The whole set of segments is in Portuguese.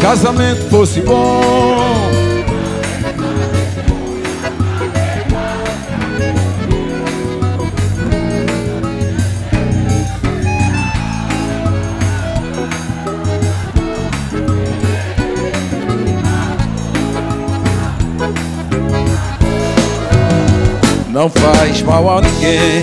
casamento fosse bom, não faz mal a ninguém.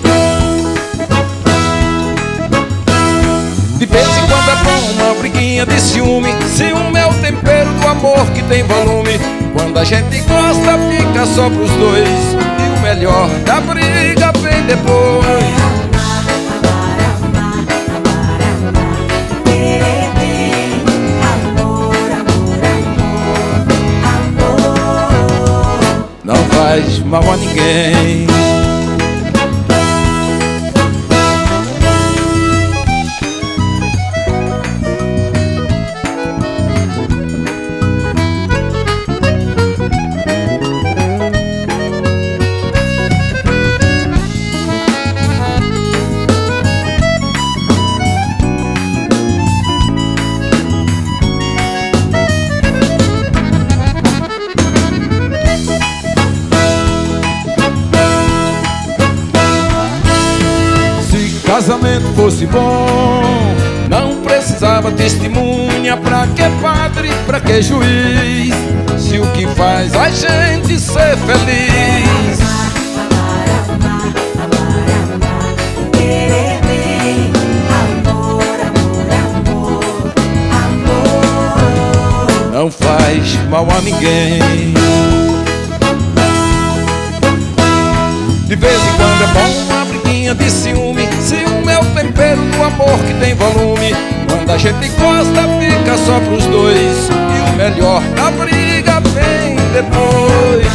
De vez em quando é bom uma briguinha de ciúme. Ciúme é o tempero do amor que tem volume. Quando a gente gosta fica só pros dois, e o melhor da briga vem depois. Não faz mal a ninguém. Casamento fosse bom, não precisava testemunha. Pra que padre, pra que juiz, se o que faz a gente ser feliz? Não faz mal a ninguém. De vez em quando é bom uma briguinha de ciúme. Ciúme é o tempero do amor que tem volume. Quando a gente gosta fica só pros dois, e o melhor da briga vem depois.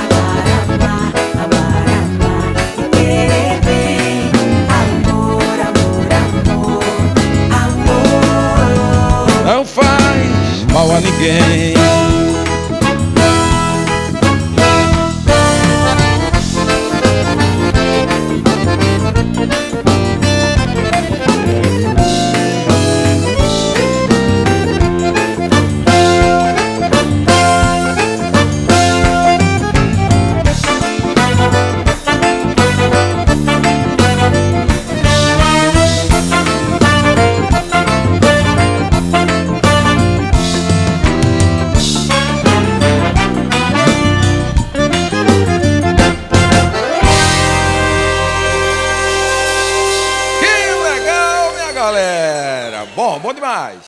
Não faz mal a ninguém. Galera, bom demais.